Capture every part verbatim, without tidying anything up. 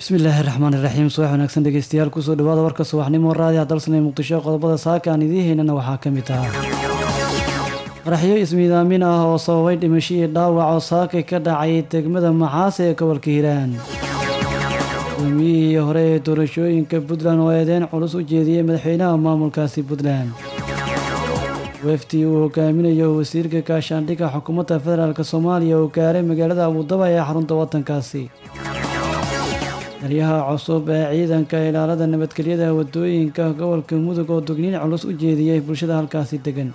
bismillaahi raxmaani raxiim subax wanaagsan dhegeystayaal kusoo dhawaada warka subaxnimo raadiyaha dalsanee muqdisho qodobada saaka aan idiin heynana waxaa ka mid ah qaraxyo ismiidaamin ah oo sababay dhimasho iyo dhaawac oo saaka ka dhacay degmada maxaas ee gobolka hiiraan gudoomiyihii hore ee doorashooyinka puntland oo eedeyn culus u jeediyey madaxweynaha maamulkaasi puntland wefdi uu hogaaminayo wasiirka gaashaandhigga xukuumadda federaalk soomaaliya oo gaaray magaalada abudaba ee xarunta wadankaasi taliyaha cusub ee ciidanka ilaalada nabadgelyada wadooyinka gobolka mudug oo dugniin culus u jeediyey bulshada halkaasi degan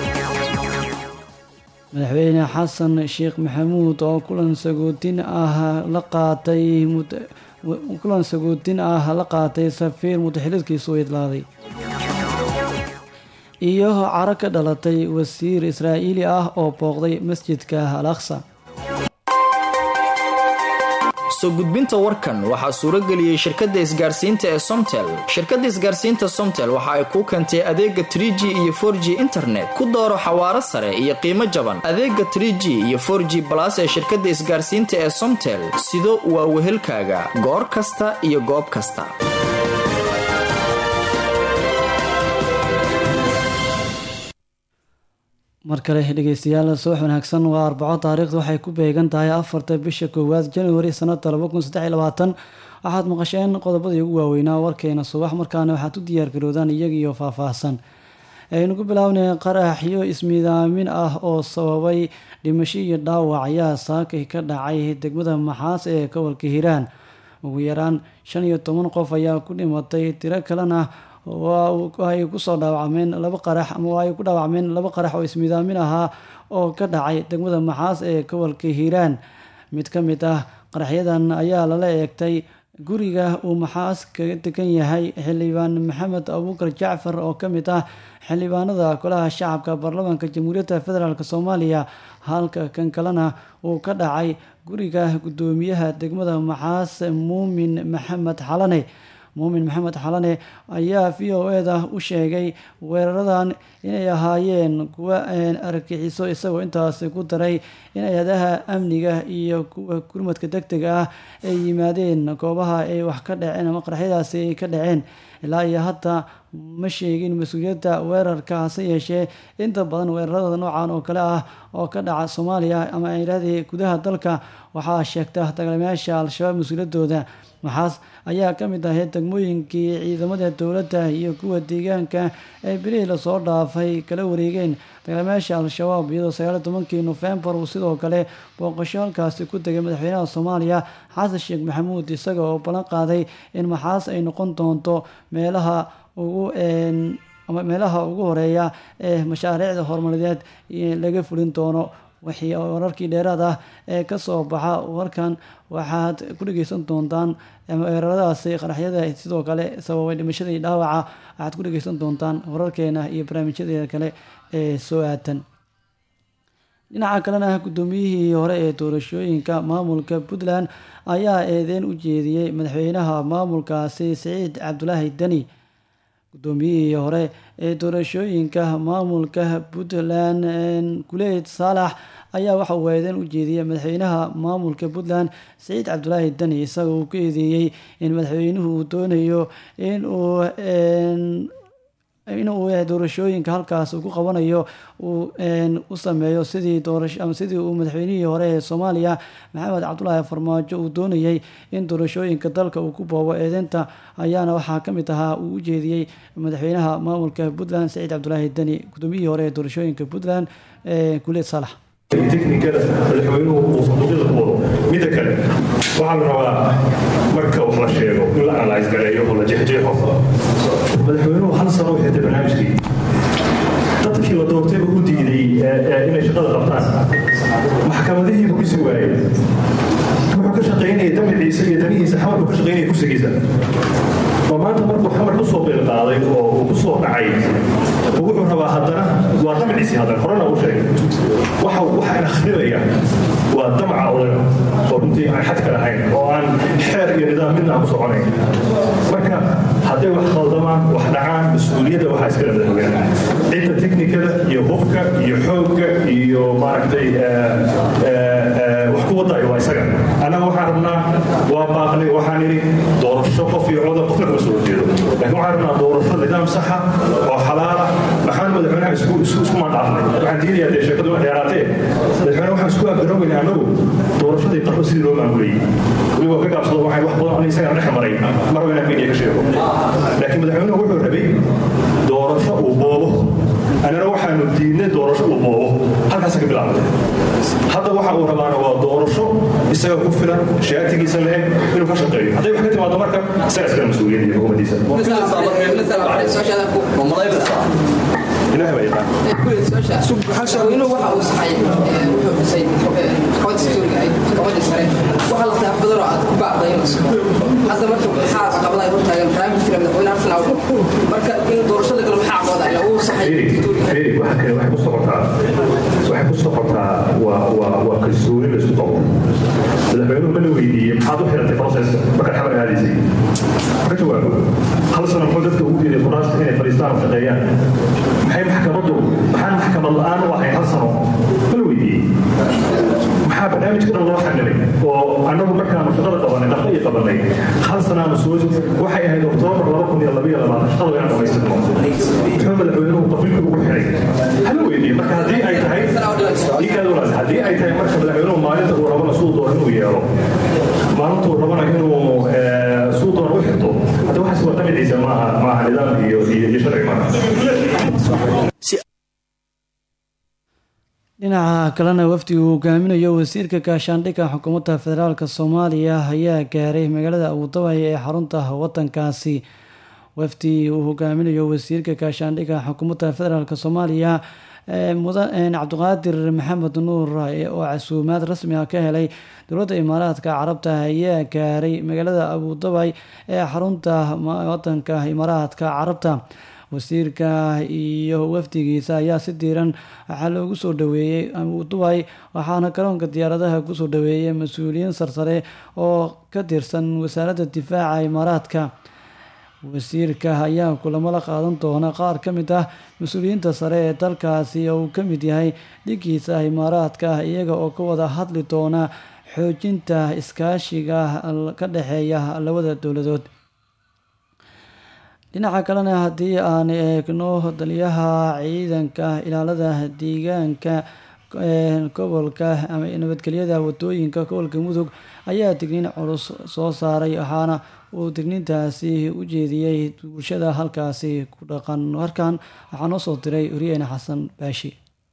madaxweyne xasan sheekh maxamuud oo kulan sagootin ah la qaatay kulan sagootin ah la qaatay safiir mutaxilidkiisu idlaaday iyo caro ka dhalatay wasiir israa'iili ah oo booqday masjidka al aqsa soo gudbinta warkan waxaa suuro geliyey shirkadda isgaarsiinta ee Somtel. Shirkadda isgaarsiinta Somtel waxa ay ku keentay adeega three G iyo four G internet ku dooro xawaaro sare iyo qiimo jaban. Adeega three G iyo four G plus ee shirkadda isgaarsiinta ee Somtel sido waa wehelkaaga goor kasta iyo goob kasta. mar kale dhegeystayaal subax wanaagsan waa arbaco taariikhdu waxay ku beegan tahay afarta bisha koowaad january sanada laba kun saddex iyo labaatan waxaad maqasheen qodobadii ugu waaweynaa warkeena subax markaana waxaad u diyaargaroodaan iyagiiyo faahfaahsan aynu ku bilaabnay qaraxyo ismiidaamin ah oo sababay dhimasho iyo dhaawac ayaa saakay ka dhacay degmada maxaas ee gobolka hiiraan ugu yaraan shan iyo toban qof ayaa ku dhimatay tiro kalena ay kusoo dhaawacmeen laba qarax ama ay ku dhaawacmeen laba qarax oo ismiidaamin ahaa oo ka dhacay degmada maxaas ee gobolka hiiraan mid ka mid ah qaraxyadan ayaa lala eegtay guriga uu maxaas kaga degan yahay xildhibaan maxamed abuukar jacfar oo ka mid ah xildhibaanada golaha shacabka baarlamaanka jamhuuriyadda federaalk soomaaliya halka kan kalena uu ka dhacay guriga gudoomiyaha degmada maxaas muumin maxamed xalane muumin maxamed xalane ayaa v o eda u sheegay weeraradan inay ahaayeen kuwa argagixiso isagoo intaasi ku daray in hay-adaha amniga iyo kuwa gurmadka degdega ah ay yimaadeen goobaha ay wax ka dhaceen ama qaraxyadaasi ay ka dhaceen ilaa iyo hadda ma sheegin mas-uuliyadda weerarka hase yeeshee inta badan weerarada noocan oo kale ah oo ka dhaca soomaaliya ama ay yidhahdee gudaha dalka waxaa sheegta dagaalamayaasha al-shabaab mas-uuliyaddooda maxaas ayaa ka mid ahayd degmooyinkii ciidamada dowladda iyo kuwa deegaanka ee bilihii lasoo dhaafay kala wareegeen dagaalamayaasha al-shabaab iyadoo sagaal tobankii nofembar uu sidoo kale booqasho halkaasi ku tegay madaxweynaha soomaaliya xasan sheekh maxamuud isaga oo ballan qaaday in maxaas ay noqon doonto meelaha ugu ama meelaha ugu horeeya ee mashaariicda horumarineed laga fulin doono wixii wararkii dheeraad ah ee kasoo baxa warkan waxaad ku dhegeysan doontaan weeraradaasi qaraxyada sidoo kale sababay dhimashada iyo dhaawaca waxaad ku dhegeysan doontaan wararkeena iyo barnaamijyadeeda kale ee soo aadan dhinaca kalena gudoomiyihii hore ee doorashooyinka maamulka puntland ayaa eedeyn u jeediyey madaxweynaha maamulkaasi siciid cabdulaahi deni gudoomiyihii hore ee doorashooyinka maamulka puntland guleed saalax ayaa waxa uu eedeyn u jeediyey madaxweynaha maamulka puntland siciid cabdulaahi deni isaga uu ka eedeeyey in madaxweynuhu uu doonayo inuu inuu doorashooyinka halkaas ku qabanayo uu u sameeyo sidii doorasho ama sidii uu madaxweynihii hore ee Soomaaliya Maxamed Cabdullaahi Farmaajo uu doonayay in doorashooyinka dalka uu ku boobo eedeynta ayaana waxaa ka mid ahaa uu u jeediyey madaxweynaha maamulka Puntland Siciid Cabdulaahi Deni gudoomiyihii hore ee doorashooyinka Puntland ee Guleed Saalax teknikada madaxweynuhu uu sanduuqyada ku wado midda kale waxaa la rabaa marka wax la sheego in la analyse gareeyo oo la jeexjeexo madaxweynuhu hal sano u xidhay barnaamijkii dadkii la doortayba u diiday inay shaqada qabtaan maxkamadihiibu ku sii waayey wuxuu ka shaqaynayay damaciisa iyo danihiisa xamarku ka shaqaynaya kursigiisa oo maanta markuu xamar ku soo qeyl qaaday oo uu ku soo dhacay wuxuu rabaa haddana waa damaciisii haddana horena uu sheegay waxa waxaan akhrinaya waa damaca odaga oo runtii aan xad ka lahayn oo aan xeer iyo nidaam midna aan ku soconayn marka hadday wax khaldamaan wax dhacaan mas-uuliyadda waxaa iskala madaxweynaha cidda teknikada iyo hubka iyo xoogga iyo maaragtay wax ku wadaayo waa isaga annaga waxaan waxaan rabnaa waa baaqnay waxaan idhi doorasho qof iyo codar qofna kama soo horjeedo laakiin waxaan rabnaa doorasho nidaam saxa oo xalaala maxaan madaxweynaha isku isku mandhaafnay waxaan diidayaa dee sheekadu wax dheeraatee madaxweyne waxaan isku afgaroweynaa anagu doorashadii qarbo sidii loo maamulayay weliba ka gaabsado waxay wax badan ani isagaa dhex maray mar waa inaan media ka sheego laakiin madaxweynuhu wuxuu rabay doorasho uu boobo anana waxaanu diidnay doorasho uu boobo halkaas ka bilaabtay hadda waxa uu rabaana waa doorasho isaga ku filan shaatigiisa leeg inuu ka shaqeeyo hadday wax ka timaado marka isaga iskala mas-uuliyadda iyo xukuumaddiisa إلهي ما يقع. كل سؤال سبحان الله وح وصحي وحسين قد سوري قد سوري وحلا تحفظ رأت بعض يوم هذا ما تقول حاس قبل يوم تايم تايم كثير من وين عرفنا مركز إن دورشة كلهم حاق وضع له هو صحيح. إيه واحد واحد مستقطع واحد مستقطع و و وكسوري بس تطور. إذا بيقولوا منو يدي حاضر حيرة البروسيس بكر حمل هذه زي. كتوه خلص أنا قلت له ودي الفراس هنا فلسطين وشقيان. maxay maxkamadu maxaa maxkamad la'aan u ahay hal sano bal weydii maxaa barnaamijkan loo xagalay oo annagu markaanu shaqada qabanay dhaqo iyo qabanay hal sanaanu soo waxay ahayd oktoobar laba kun iyo laba iyo labaatan shaqada inaan dhamaystirno muxuu madaxweynuhu qabiilka ugu xiray hala weydii marka haddii ay tahay ikaadulaas haddii ay tahay marka madaxweynuhu maalinta uu rabana suu doon inuu yeelo maalinta uu rabana inuu suu doon u xirto hadda waxaas waa qamiciisa maaha maaha nidaam iyo iyo sharci maaha dhinaca kalena wafdigu hogaaminayo wasiirka gaashaandhigga xukuumadda federaalk Soomaaliya ayaa gaaray magaalada Abu Dhabi ee xarunta wadankaasi wafdi uu hogaaminayo wasiirka gaashaandhigga xukuumadda federaalk Soomaaliya mudan Cabdiqaadir Maxamed Nuur oo casuumaad rasmi ah ka helay dowladda Imaaraadka Carabta ayaa gaaray magaalada Abu Dhabi ee xarunta wadanka Imaaraadka Carabta wasiirka iyo wafdigiisa ayaa si diiran waxaa loogu soo dhaweeyay Abu Dhabi waxaana garoonka diyaaradaha ku soo dhaweeyay mas'uuliyiin sarsare oo ka tirsan wasaaradda difaaca Imaaraadka wasiirka ayaa kulamo la qaadan doona qaar ka mid ah mas'uuliyiinta sare ee dalkaasi oo uu ka mid yahay dhigiisa Imaaraadka iyaga oo ka wada hadli doona xoojinta iskaashiga ka dhaxeeya labada dowladood dhinaca kalena haddii aan eegno taliyaha ciidanka ilaalada deegaanka gobolka ama nabadgelyada wadooyinka gobolka Mudug ayaa digniin culus soo saaray waxaana uu digniintaasi u jeediyay bulshada halkaasi ku dhaqan halkan waxaa noo soo diray Uriyeena Xasan Baashi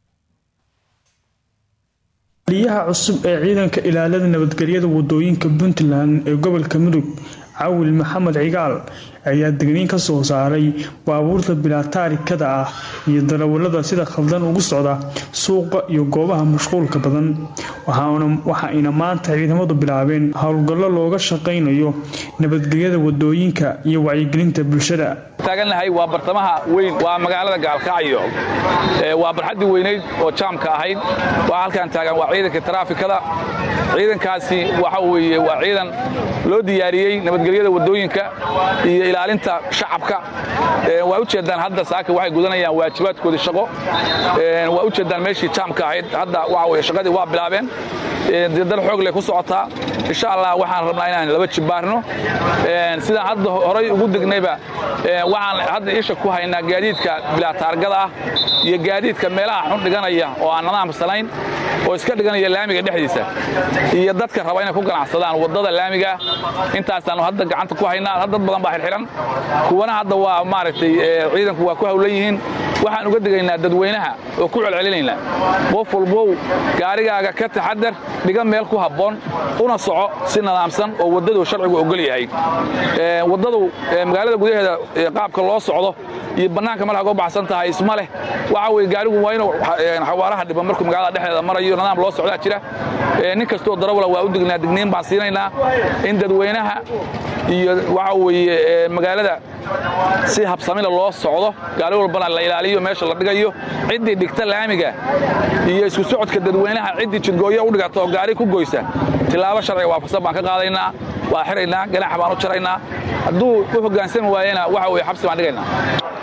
taliyaha cusub ee ciidanka ilaalada nabadgelyada wadooyinka Puntland ee gobolka Mudug Awil Maxamed Cigaal ayaa digniin ka soo saaray baabuurta bilaataarikada ah iyo darawalada sida khaldan ugu socda suuqa iyo goobaha mashquulka badan waxaana waxa ina maanta ciidamadu bilaabeen hawlgallo looga shaqeynayo nabadgelyada wadooyinka iyo wacyigelinta bulshada taaganahay waa bartamaha weyn waa magaalada Gaalkacyo ee waa barxadii weyneyd oo jaamka ahayd waa halkan taagan waa ciidanka taraafikada ciidankaasi waxa weeye waa ciidan loo diyaariyay nabadgelyada wadooyinka iyo ilaalinta shacabka ee waa u jeedaan hadda saaka waxay gudanayaan waajibaadkooda shaqo ee waa u jeedaan meeshii jaamka ahayd hadda waxa weeye shaqadii waa bilaabeen ee dal xoog leh ku socotaa insha Allah waxaan rabnaa inaan laba jibaarno ee sida hadda horay ugu dignayba ee waxaan hadda isha ku haynaa gaadiidka bilaataargada ah iyo gaadiidka meelaha xun dhiganaya oo aan nidaam salayn oo iska dhiganaya laamiga dhexdiisa iyo dadka raba inay ku ganacsadaan wadada laamiga intaasaan hadda gacanta ku haynaa dad badan baa xirxiran kuwana hadda waa maaragtay ciidanku waa ku hawlan yihiin waxaan uga digaynaa dadweynaha oo ku celcelinayna qof walbo gaarigaaga ka taxadar dhiga meel ku habboon una soco si nidaamsan oo wadadu sharcigu ogol yahay ee wadadu magaalada gudaheeda qaabka loo socdo iyo banaanka malaha uga baxsan tahay isma leh waxa way gaarigu waa inuu xawaaraha dhiban markuu magaalada dhexdeeda marayo nidaam loo socdaa jira ee nin kasto darawal waa u dignaa digniin baan siinaynaa in dadweynaha iyo waxa weeye magaalada si habsamina loo socdo gaari walbana la ilaaliyo meesha la dhigayo cidii dhigta laamiga iyo isku socodka dadweynaha cidii jidgooyo u dhigata oo gaari ku goysa tilaabo sharci waafaqsan baan ka qaadaynaa waa xiraynaa ganax baan u jaraynaa hadduu u hoggaansan waayana waxa weeye xabsi baan dhigaynaa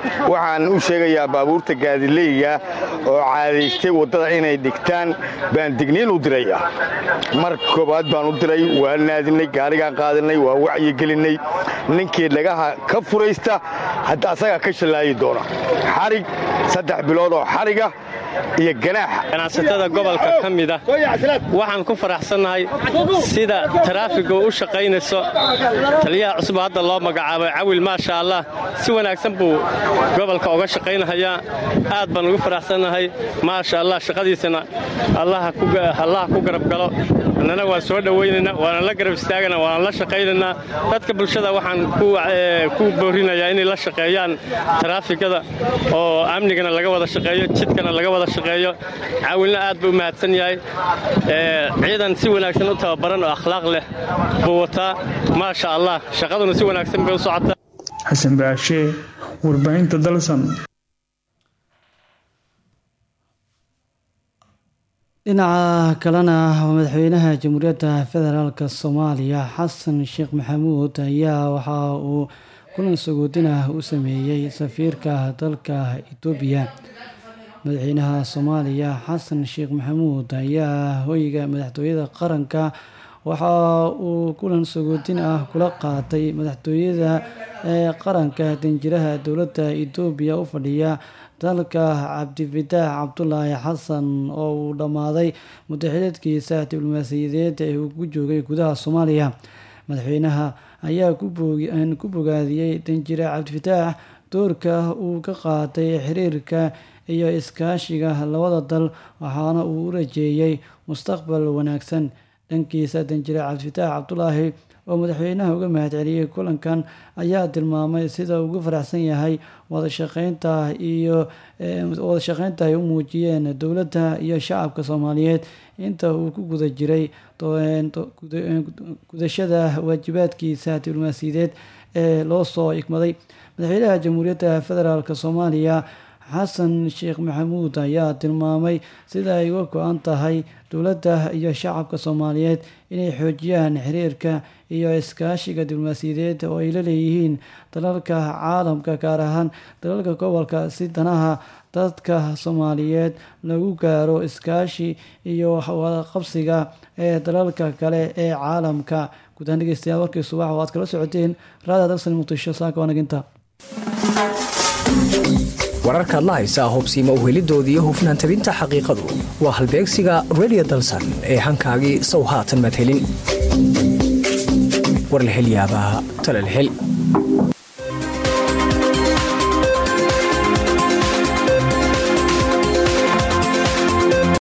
waxaan u sheegayaa baabuurta gaadiidleyga oo caadaystay waddada inay dhigtaan baan digniin u diraya mar koobaad baan u diray waa naadinay gaarigaan qaadinay waa wacyigelinay ninkii dhagaha ka furaysta hadda asagaa ka shallaayi doona xarig saddex bilood oo xariga iyo ganaaxa ganacsatada gobolka ka mid ah waxaan ku faraxsannahay sida taraafiga u shaqaynayso taliyaha cusub hadda loo magacaabay cawil maasha allah si wanaagsan buu gobolka uga shaqaynayaa aad baan ugu faraxsannahay maasha allah shaqadiisana allaha ku allaha ku garab galo annana waa soo dhawaynaynaa waana la garab istaagana waana la shaqaynaynaa dadka bulshada waxaan ku ku boorinayaa inay la shaqeeyaan taraafikada oo amnigana laga wada shaqeeyo jidkana laga wada shaqeeyo caawilna aad buu mahadsan yahay ee ciidan si wanaagsan u tababaran oo akhlaaq leh buu wataa maasha allah shaqaduna si wanaagsan bay u socotaa xasan baashe warbaahinta dalsan dhinaca kalena madaxweynaha jamhuuriyadda federaalka soomaaliya xasan sheekh maxamuud ayaa waxa uu kulan sagoodinah u sameeyey safiirka dalka Itoobiya madaxweynaha Soomaaliya Xasan Sheekh Maxamuud ayaa hoyga madaxtooyada qaranka waxa uu kulan sagoodin ah kula qaatay madaxtooyada ee qaranka danjiraha dowladda Itoobiya u fadhiya dalka Cabdifataax Cabdullaahi Xasan oo uu dhamaaday muddaxileedkiisa diblomaasiyadeed ee uu ku joogay gudaha Soomaaliya madaxweynaha ayaa ku bogaadiyey danjire Cabdifataax doorka uu ka qaatay xiriirka iyo iskaashiga labada dal waxaana uu u rajeeyay mustaqbal wanaagsan dhankiisa danjire Cabdifataax Cabdullaahi oo madaxweynaha uga mahadceliyay kulankan ayaa tilmaamay sida uu ugu faraxsan yahay wada shaqeynta iyo wada shaqeynta ay u muujiyeen dowladda iyo shacabka Soomaaliyeed inta uu ku guda jiray gudashada waajibaadkiisa diblomaasiyadeed ee loo soo igmaday madaxweynaha jamhuuriyadda federaalka Soomaaliya Xasan Sheekh Maxamuud ayaa tilmaamay sida ay uga go'an tahay dowladda iyo shacabka Soomaaliyeed inay xoojiyaan xiriirka iyo iskaashiga diblomaasiyadeed oo ay la leeyihiin dalalka caalamka gaar ahaan dalalka gobolka si danaha dadka Soomaaliyeed lagu gaaro iskaashi iyo wada qabsiga ee dalalka kale ee caalamka gudahaan dhegeystayaal warkii subax oo aad kala socoteen raadiyo dalsan muqdisho saaka wanaginta wararka la haysa hubsiima u helidoodii hufnaan tabinta xaqiiqadu waa halbeegsiga radio dalsan ee hankaagii sow haatan madhelin war la hel yaabaa tala la hel